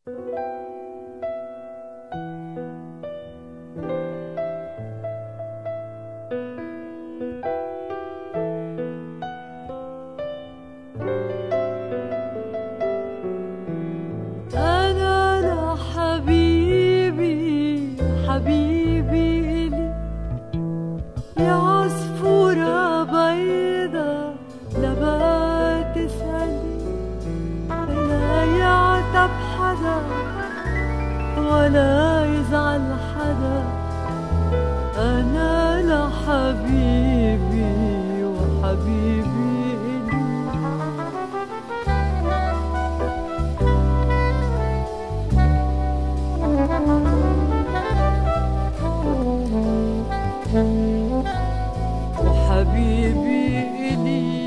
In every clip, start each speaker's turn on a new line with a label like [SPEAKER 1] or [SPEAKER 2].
[SPEAKER 1] حبيبي إلي يا عصفورة بيضة لا تسألي، لا يعتب حدا ولا يزعل حدا، أنا لحبيبي وحبيبي إلي. وحبيبي إلي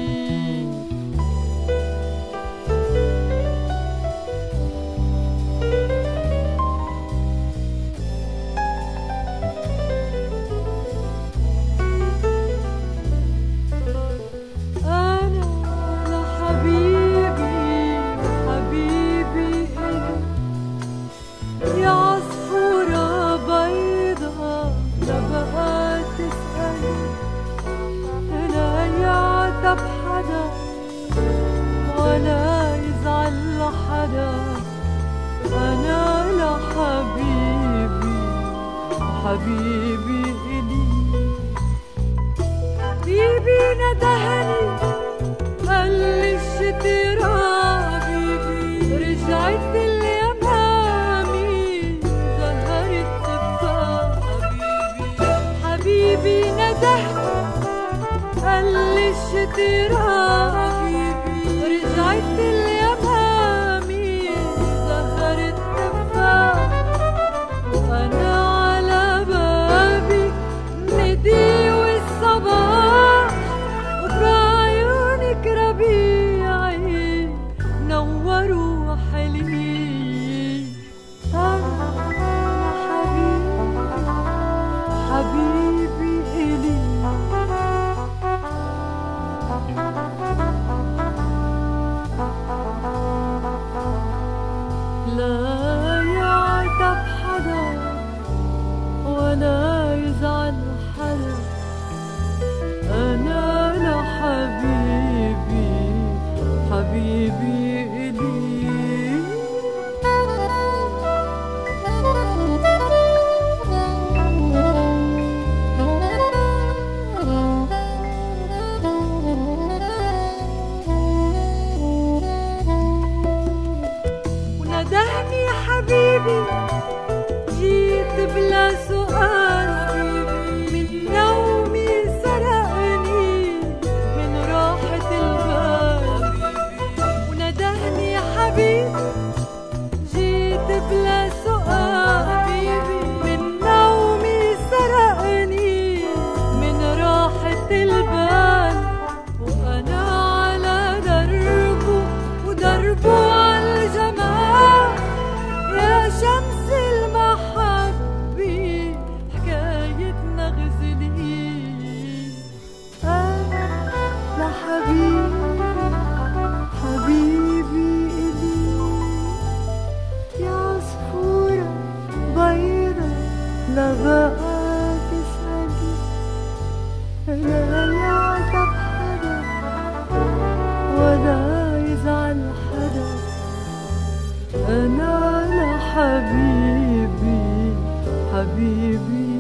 [SPEAKER 1] أنا لحبيبي حبيبي إلي يا عصفورة بيضة لا تسألي، لا يعتب حدا ولا يزعل حدا، أنا لحبيبي حبيبي إلي. حبيبي ندهني قال لي الشتاء حبيبي، رجعت اليمامي زهرت تفاح حبيبي. حبيبي ندهني قال لي الشتاء حبيبي، رجعت اليمامي زهرت تفاح، وأنا على بابي ندي والصباح، وبعيونك ربيعي نوروا حلمي. أنا حبيبي حبيبي إلي لا يعتب حدا ولا يزعل حدا، أنا لحبيبي حبيبي إلي. وندهني حبيبي جيت بلا سؤال حبيبي، من نومي سرقني من راحة البال. وندهني حبيبي جيت بلا سؤال حبيبي، من نومي سرقني من راحة البال، وأنا على دربه ودربه عالجمال. يا شمس المحبة حكايتنا غزلي، أنا لحبيبي حبيبي إلي يا عصفورة بيضة لا تسألي، لا يعتب حدا ولا يزعل حدا، أنا لحبيبي حبيبي